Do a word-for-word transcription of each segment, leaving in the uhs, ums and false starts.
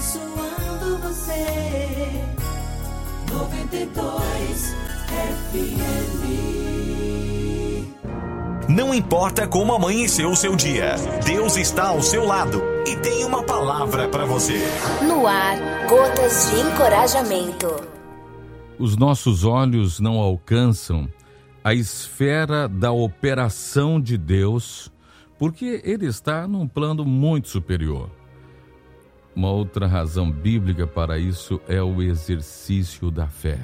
abençoando você. noventa e dois F M. Não importa como amanheceu o seu dia, Deus está ao seu lado e tem uma palavra para você. No ar, gotas de encorajamento. Os nossos olhos não alcançam a esfera da operação de Deus, porque Ele está num plano muito superior. Uma outra razão bíblica para isso é o exercício da fé.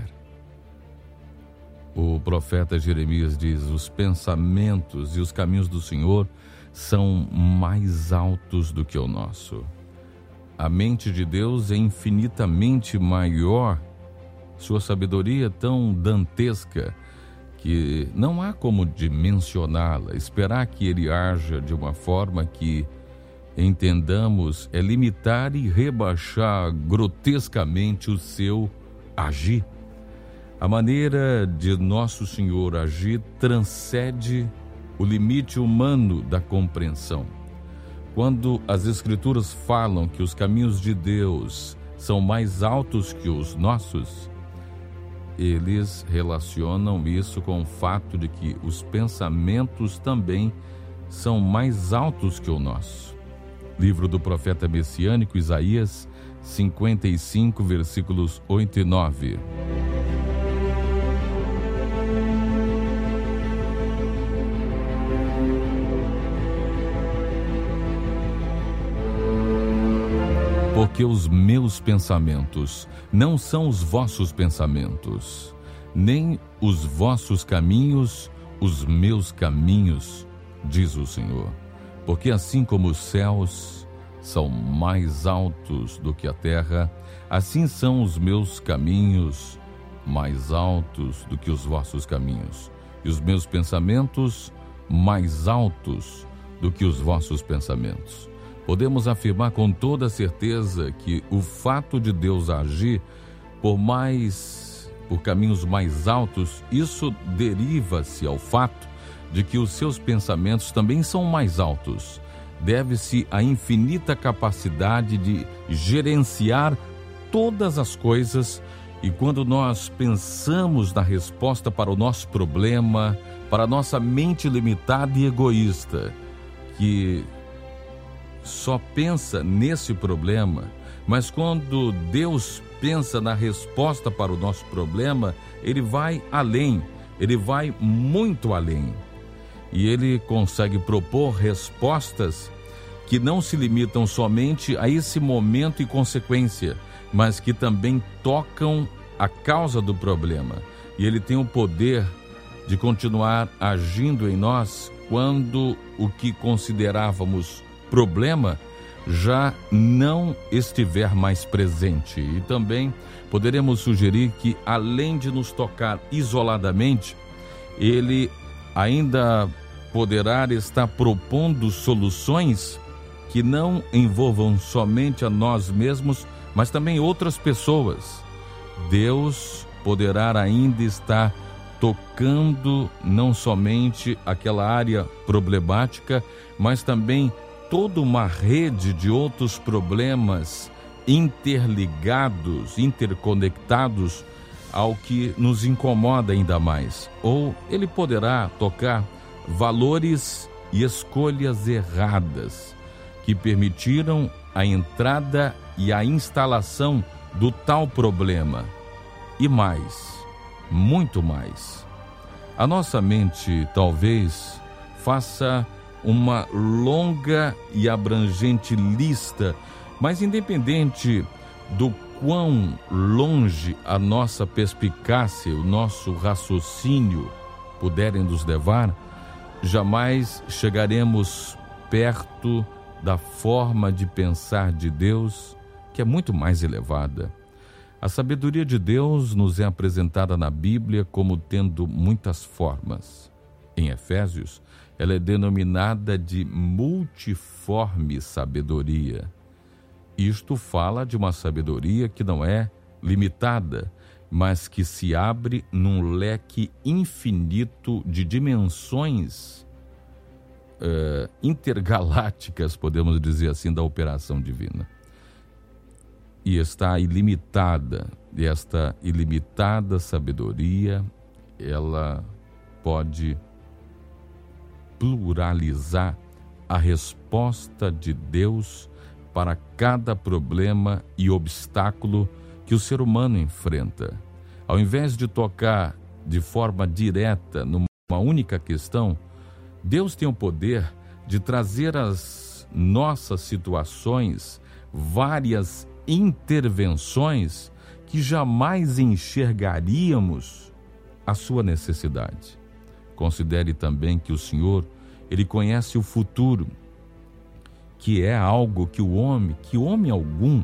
O profeta Jeremias diz: os pensamentos e os caminhos do Senhor são mais altos do que o nosso. A mente de Deus é infinitamente maior, sua sabedoria tão dantesca que não há como dimensioná-la. Esperar que Ele haja de uma forma que entendamos é limitar e rebaixar grotescamente o seu agir. A maneira de nosso Senhor agir transcende o limite humano da compreensão. Quando as Escrituras falam que os caminhos de Deus são mais altos que os nossos, eles relacionam isso com o fato de que os pensamentos também são mais altos que o nosso. Livro do profeta messiânico Isaías cinquenta e cinco, versículos oito e nove. Porque os meus pensamentos não são os vossos pensamentos, nem os vossos caminhos, os meus caminhos, diz o Senhor. Porque assim como os céus são mais altos do que a terra, assim são os meus caminhos mais altos do que os vossos caminhos, e os meus pensamentos mais altos do que os vossos pensamentos. Podemos afirmar com toda certeza que o fato de Deus agir por mais, por caminhos mais altos, isso deriva-se ao fato de que os seus pensamentos também são mais altos. Deve-se à infinita capacidade de gerenciar todas as coisas, e quando nós pensamos na resposta para o nosso problema, para a nossa mente limitada e egoísta, que só pensa nesse problema, mas quando Deus pensa na resposta para o nosso problema, Ele vai além, Ele vai muito além. E Ele consegue propor respostas que não se limitam somente a esse momento e consequência, mas que também tocam a causa do problema. E Ele tem o poder de continuar agindo em nós quando o que considerávamos problema já não estiver mais presente. E também poderemos sugerir que, além de nos tocar isoladamente, Ele ainda poderá estar propondo soluções que não envolvam somente a nós mesmos, mas também outras pessoas. Deus poderá ainda estar tocando não somente aquela área problemática, mas também toda uma rede de outros problemas interligados, interconectados ao que nos incomoda ainda mais. Ou Ele poderá tocar valores e escolhas erradas que permitiram a entrada e a instalação do tal problema. E mais, muito mais. A nossa mente talvez faça uma longa e abrangente lista, mas independente do quão longe a nossa perspicácia, o nosso raciocínio puderem nos levar, jamais chegaremos perto da forma de pensar de Deus, que é muito mais elevada. A sabedoria de Deus nos é apresentada na Bíblia como tendo muitas formas. Em Efésios, ela é denominada de multiforme sabedoria. Isto fala de uma sabedoria que não é limitada, mas que se abre num leque infinito de dimensões uh, intergalácticas, podemos dizer assim, da operação divina. e está ilimitada. E esta ilimitada sabedoria, ela pode pluralizar a resposta de Deus para cada problema e obstáculo que o ser humano enfrenta. Ao invés de tocar de forma direta numa única questão, Deus tem o poder de trazer às nossas situações várias intervenções que jamais enxergaríamos a sua necessidade. Considere também que o Senhor, Ele conhece o futuro, que é algo que o homem, que homem algum,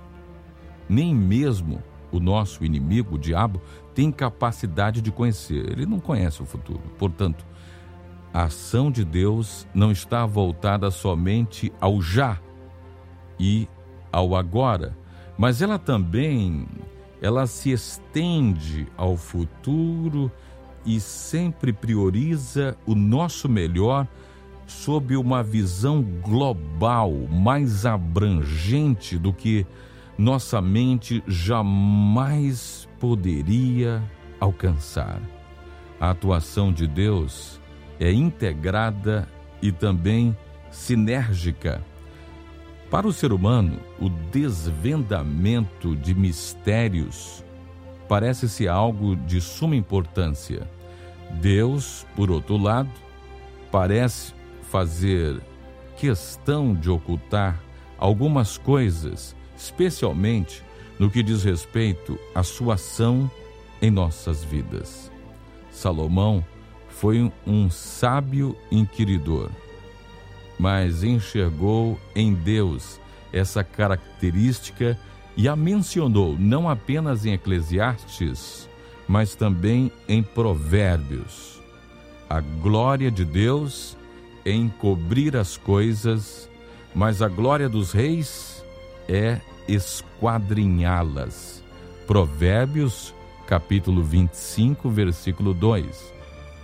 nem mesmo o nosso inimigo, o diabo, tem capacidade de conhecer. Ele não conhece o futuro. Portanto, a ação de Deus não está voltada somente ao já e ao agora, mas ela também, ela se estende ao futuro e sempre prioriza o nosso melhor sob uma visão global, mais abrangente do que nossa mente jamais poderia alcançar. A atuação de Deus é integrada e também sinérgica. Para o ser humano, o desvendamento de mistérios parece-se algo de suma importância. Deus, por outro lado, parece fazer questão de ocultar algumas coisas, especialmente no que diz respeito à sua ação em nossas vidas. Salomão foi um sábio inquiridor, mas enxergou em Deus essa característica e a mencionou não apenas em Eclesiastes, mas também em Provérbios. A glória de Deus é encobrir as coisas, mas a glória dos reis é esquadrinhá-las. Provérbios, capítulo vinte e cinco, versículo dois.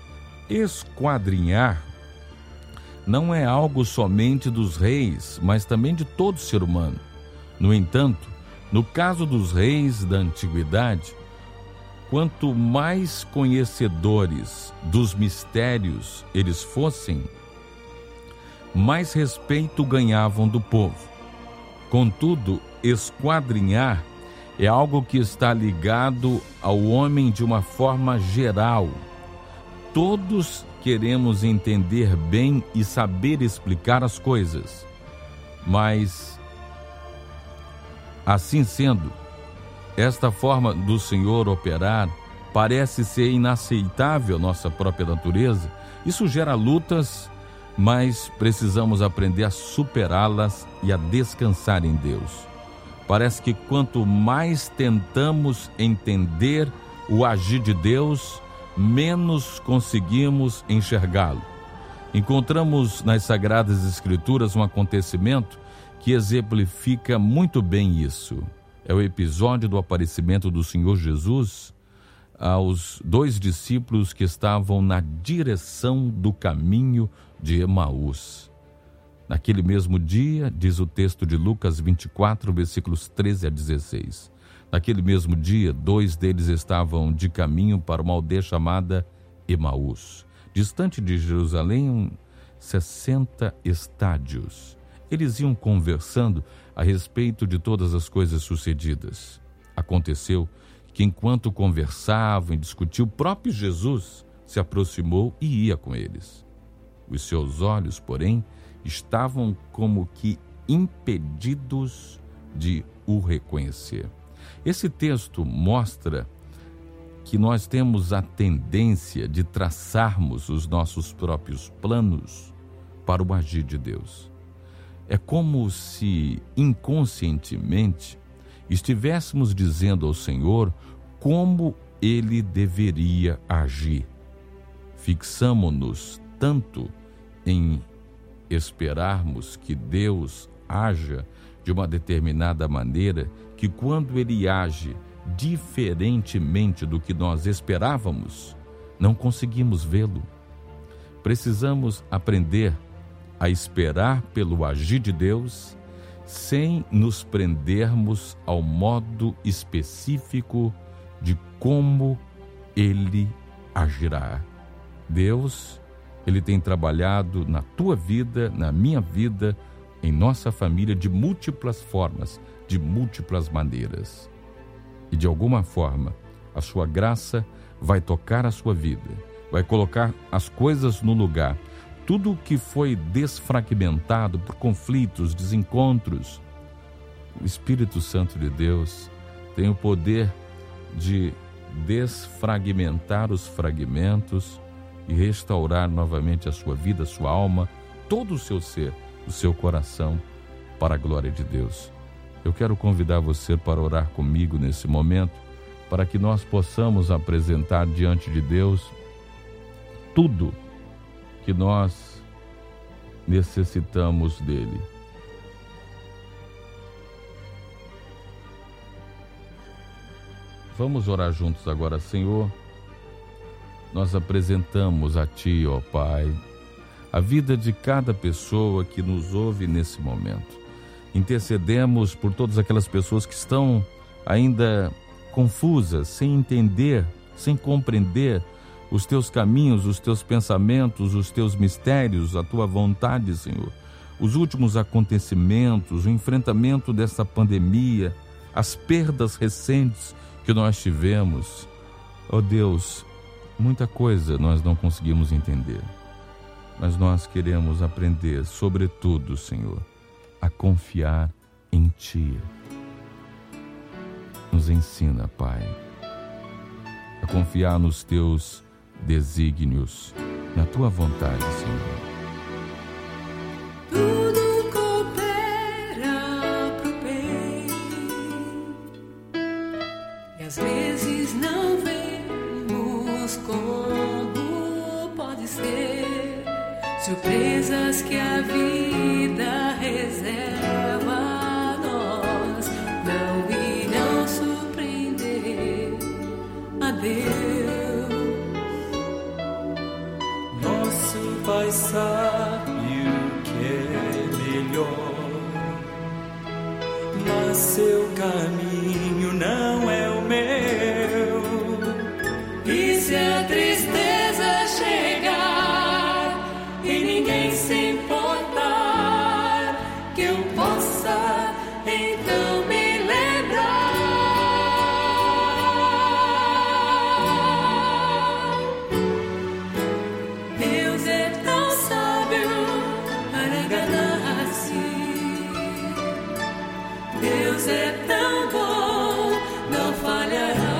Esquadrinhar não é algo somente dos reis, mas também de todo ser humano. No entanto, no caso dos reis da antiguidade, quanto mais conhecedores dos mistérios eles fossem, mais respeito ganhavam do povo. Contudo, esquadrinhar é algo que está ligado ao homem de uma forma geral. Todos queremos entender bem e saber explicar as coisas, mas, assim sendo, esta forma do Senhor operar parece ser inaceitável à nossa própria natureza. Isso gera lutas, mas precisamos aprender a superá-las e a descansar em Deus. Parece que quanto mais tentamos entender o agir de Deus, menos conseguimos enxergá-lo. Encontramos nas Sagradas Escrituras um acontecimento que exemplifica muito bem isso. É o episódio do aparecimento do Senhor Jesus aos dois discípulos que estavam na direção do caminho de Emaús. Naquele mesmo dia, diz o texto de Lucas vinte e quatro, versículos treze a dezesseis. Naquele mesmo dia, dois deles estavam de caminho para uma aldeia chamada Emaús, distante de Jerusalém, sessenta estádios. Eles iam conversando a respeito de todas as coisas sucedidas. Aconteceu que, enquanto conversavam e discutiam, o próprio Jesus se aproximou e ia com eles. Os seus olhos, porém, estavam como que impedidos de o reconhecer. Esse texto mostra que nós temos a tendência de traçarmos os nossos próprios planos para o agir de Deus. É como se inconscientemente estivéssemos dizendo ao Senhor como Ele deveria agir. Fixamo-nos tanto em esperarmos que Deus haja de uma determinada maneira que, quando Ele age diferentemente do que nós esperávamos, não conseguimos vê-lo. Precisamos aprender a esperar pelo agir de Deus sem nos prendermos ao modo específico de como Ele agirá. Deus, Ele tem trabalhado na tua vida, na minha vida, em nossa família, de múltiplas formas, de múltiplas maneiras. E de alguma forma, a sua graça vai tocar a sua vida, vai colocar as coisas no lugar. Tudo que foi desfragmentado por conflitos, desencontros, o Espírito Santo de Deus tem o poder de desfragmentar os fragmentos e restaurar novamente a sua vida, a sua alma, todo o seu ser, o seu coração, para a glória de Deus. Eu quero convidar você para orar comigo nesse momento, para que nós possamos apresentar diante de Deus tudo que nós necessitamos dele. Vamos orar juntos agora. Senhor, nós apresentamos a Ti, ó Pai, a vida de cada pessoa que nos ouve nesse momento. Intercedemos por todas aquelas pessoas que estão ainda confusas, sem entender, sem compreender os Teus caminhos, os Teus pensamentos, os Teus mistérios, a Tua vontade, Senhor. Os últimos acontecimentos, o enfrentamento dessa pandemia, as perdas recentes que nós tivemos. Ó Deus, muita coisa nós não conseguimos entender, mas nós queremos aprender, sobretudo, Senhor, a confiar em Ti. Nos ensina, Pai, a confiar nos Teus desígnios, na Tua vontade, Senhor. Tudo coopera pro bem, e às vezes não vemos como pode ser. Surpresas que a vida reserva a nós não irão surpreender a Deus. Nosso Pai sabe o que é melhor, mas seu caminho não é o meu. E se a tristeza chegar e ninguém se importar, que eu possa então me lembrar. Deus é tão sábio para enganar-se. Deus é tão bom, não falhará.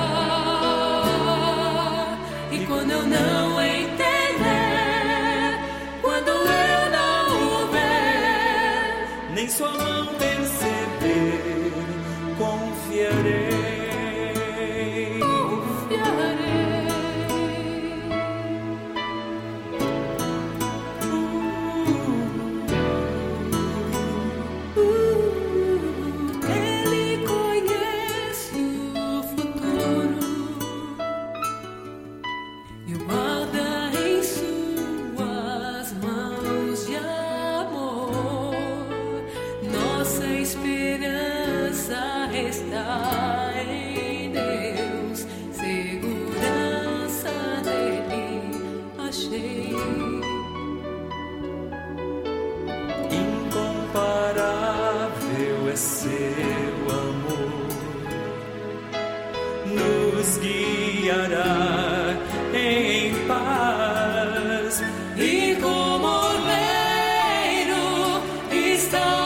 E quando eu não entender, quando eu não o ver, Nem sua mão perceber, confiarei. confiarei. Uh, Ele conhece o futuro e o guarda em suas mãos de amor. Nossa esperança está em Deus, segurança nele achei. Incomparável é seu amor, nos guiará em paz. E como oleiro está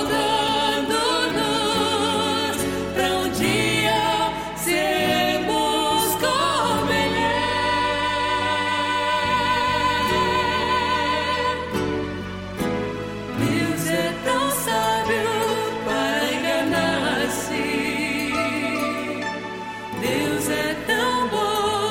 moldando-nos pra um dia sermos como Ele é. Deus é tão sábio para enganar-se. Deus é tão bom,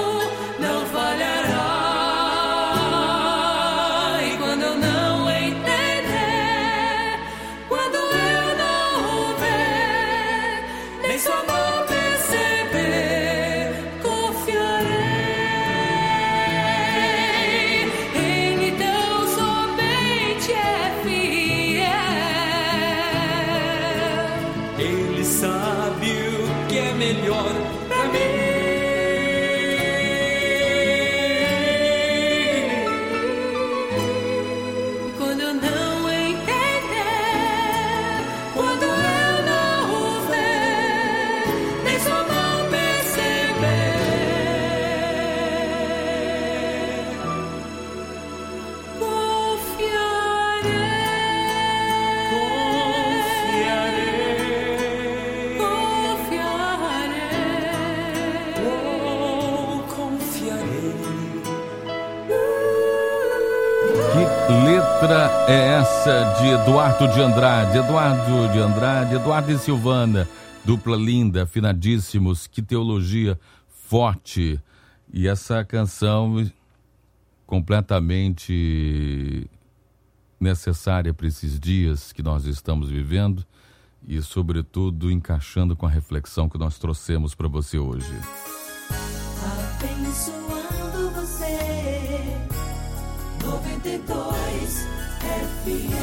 Ele sabe o que é melhor pra mim. Letra é essa de Eduardo de Andrade, Eduardo de Andrade, Eduardo e Silvana, dupla linda, afinadíssimos, que teologia forte. E essa canção completamente necessária para esses dias que nós estamos vivendo e, sobretudo, encaixando com a reflexão que nós trouxemos para você hoje. Abençoando você, noventa e dois F M.